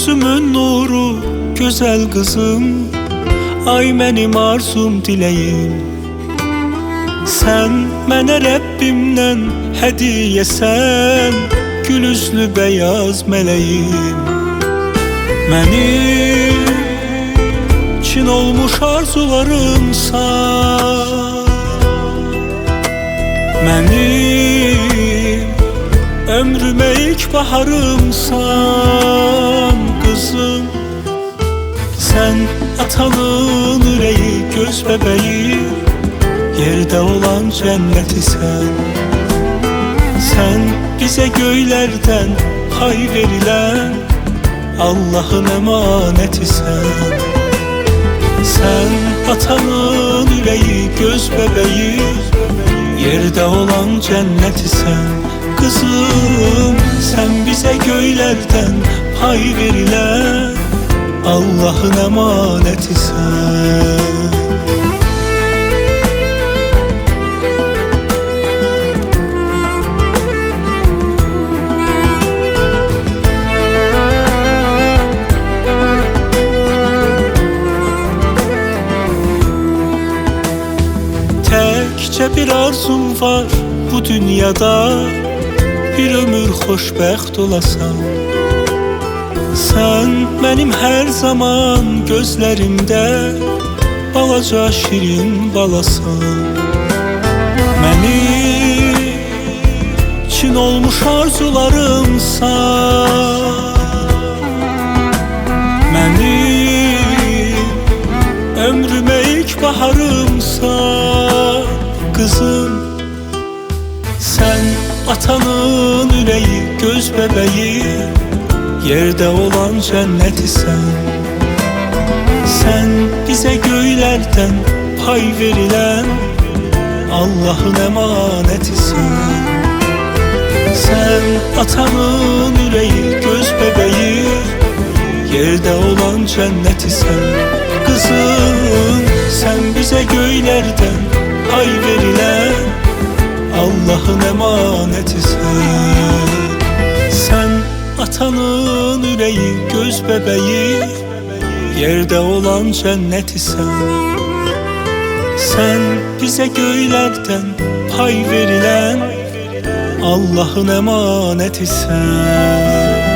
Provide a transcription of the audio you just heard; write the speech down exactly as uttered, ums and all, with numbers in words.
gözümün nuru, güzel kızım. Ay mənim arzum, diləyim. Sən mənə Rəbbimdən hədiyəsən, gül üzlü beyaz mələyim. Mənim çin olmuş arzularımsan, mənim ömrümə ilk baharımsan kızım. Sen atanın ürəyi, göz bebeği, yerde olan cenneti sen. Sen bize göylerden pay verilen Allah'ın emaneti sen. Sen atanın ürəyi, göz bebeği, yerde olan cenneti sen. Kızım, sen bize göylerden pay verilen Allah'ın emaneti sen. Təkcə bir arzum var bu dünyada, bir ömür xoşbəxt olasan. Sen benim her zaman gözlerimde, balaca şirin balasan. Benim çin olmuş arzularımsan, benim ömrüme ilk baharımsan kızım. Sen atanın ürəyi, göz bebeği, yerde olan cenneti sen. Sen bize göylerden pay verilen Allah'ın emaneti sen. Sen atanın ürəyi, göz bebeği, yerde olan cenneti sen. Kızım, sen bize göylerden pay verilen Allah'ın emaneti sen. Sen atanın ürəyi, göz bebeği, yerde olan cenneti sen. Sen bize göylerden pay verilen Allah'ın emaneti sen.